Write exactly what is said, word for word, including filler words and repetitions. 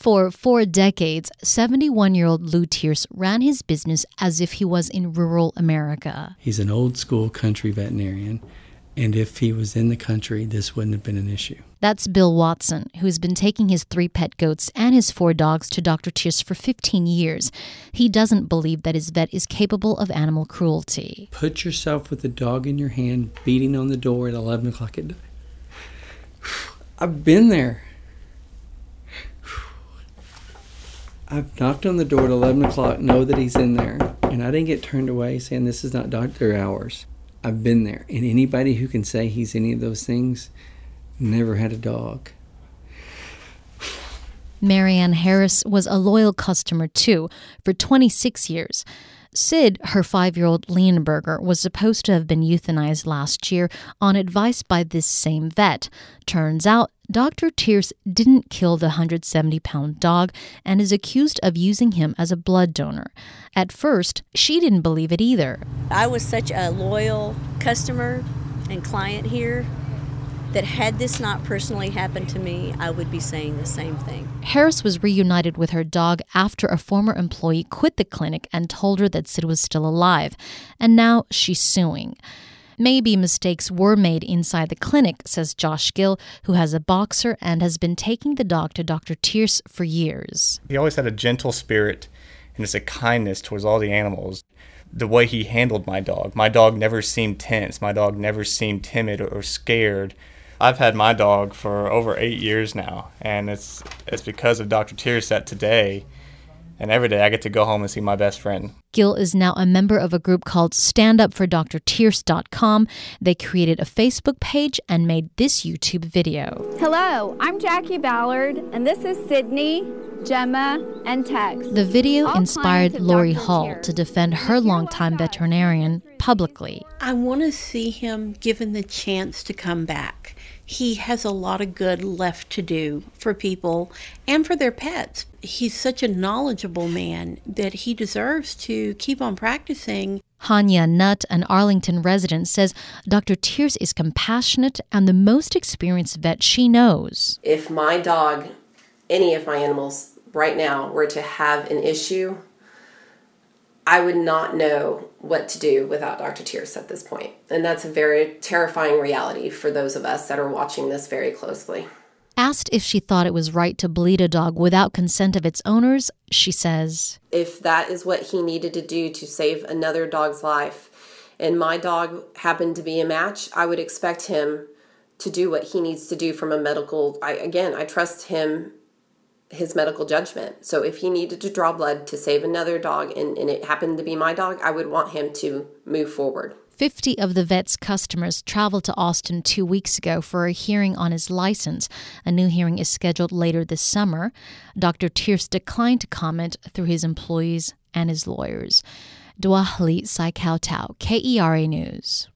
For four decades, seventy-one-year-old Lou Tierce ran his business as if he was in rural America. He's an old-school country veterinarian, and if he was in the country, this wouldn't have been an issue. That's Bill Watson, who's been taking his three pet goats and his four dogs to Doctor Tierce for fifteen years. He doesn't believe that his vet is capable of animal cruelty. Put yourself with a dog in your hand, beating on the door at eleven o'clock at night. I've been there. I've knocked on the door at eleven o'clock, know that he's in there, and I didn't get turned away saying this is not doctor hours. I've been there, and anybody who can say he's any of those things never had a dog. Marianne Harris was a loyal customer, too, for twenty-six years. Sid, her five-year-old Leonberger, was supposed to have been euthanized last year on advice by this same vet. Turns out, Doctor Tierce didn't kill the one hundred seventy pound dog and is accused of using him as a blood donor. At first, she didn't believe it either. I was such a loyal customer and client here that had this not personally happened to me, I would be saying the same thing. Harris was reunited with her dog after a former employee quit the clinic and told her that Sid was still alive, and now she's suing. Maybe mistakes were made inside the clinic, says Josh Gill, who has a boxer and has been taking the dog to Doctor Tierce for years. He always had a gentle spirit and just a kindness towards all the animals. The way he handled my dog, my dog never seemed tense. My dog never seemed timid or scared. I've had my dog for over eight years now, and it's it's because of Doctor Tierce that today and every day I get to go home and see my best friend. Gill is now a member of a group called stand up for dr tierce dot com. They created a Facebook page and made this YouTube video. Hello, I'm Jackie Ballard, and this is Sydney, Gemma, and Tex. The video All inspired clients of Lori Doctor Hall Tierce. to defend her If you're longtime like us, veterinarian publicly. I want to see him given the chance to come back. He has a lot of good left to do for people and for their pets. He's such a knowledgeable man that he deserves to keep on practicing. Hanya Nutt, an Arlington resident, says Doctor Tierce is compassionate and the most experienced vet she knows. If my dog, any of my animals right now, were to have an issue, I would not know what to do without Doctor Tierce at this point. And that's a very terrifying reality for those of us that are watching this very closely. Asked if she thought it was right to bleed a dog without consent of its owners, she says, If that is what he needed to do to save another dog's life, and my dog happened to be a match, I would expect him to do what he needs to do from a medical, I, again, I trust him, his medical judgment. So if he needed to draw blood to save another dog and, and it happened to be my dog, I would want him to move forward. Fifty of the vet's customers traveled to Austin two weeks ago for a hearing on his license. A new hearing is scheduled later this summer. Doctor Tierce declined to comment through his employees and his lawyers. Dua Halit Sai Kao Tao, K E R A News.